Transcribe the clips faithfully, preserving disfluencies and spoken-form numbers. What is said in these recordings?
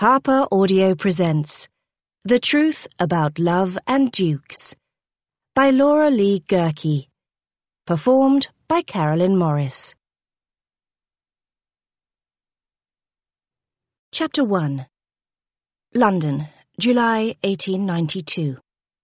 Harper Audio presents The Truth About Love and Dukes by Laura Lee Gerke, performed by Carolyn Morris. Chapter one. London, July eighteen ninety-two.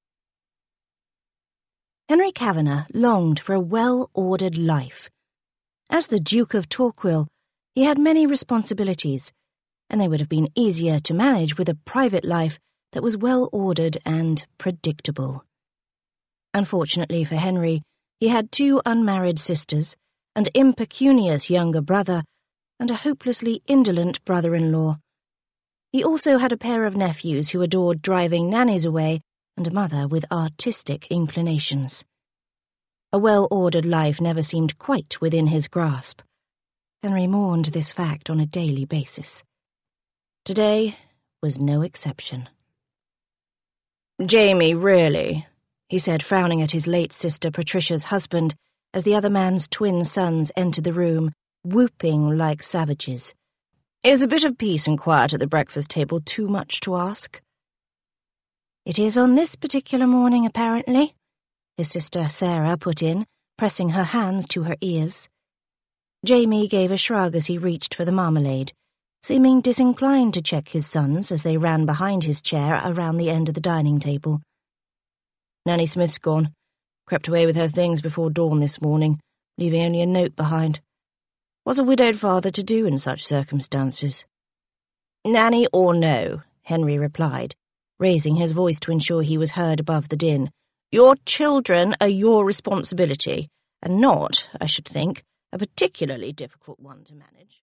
Henry Kavanagh longed for a well-ordered life. As the Duke of Torquil, he had many responsibilities, and they would have been easier to manage with a private life that was well-ordered and predictable. Unfortunately for Henry, he had two unmarried sisters, an impecunious younger brother, and a hopelessly indolent brother-in-law. He also had a pair of nephews who adored driving nannies away and a mother with artistic inclinations. A well-ordered life never seemed quite within his grasp. Henry mourned this fact on a daily basis. Today was no exception. "Jamie, really," he said, frowning at his late sister Patricia's husband as the other man's twin sons entered the room, whooping like savages. "Is a bit of peace and quiet at the breakfast table too much to ask?" "It is on this particular morning, apparently," his sister Sarah put in, pressing her hands to her ears. Jamie gave a shrug as he reached for the marmalade, seeming disinclined to check his sons as they ran behind his chair around the end of the dining table. "Nanny Smith's gone. Crept away with her things before dawn this morning, leaving only a note behind. What's a widowed father to do in such circumstances?" "Nanny or no," Henry replied, raising his voice to ensure he was heard above the din. "Your children are your responsibility, and not, I should think, a particularly difficult one to manage."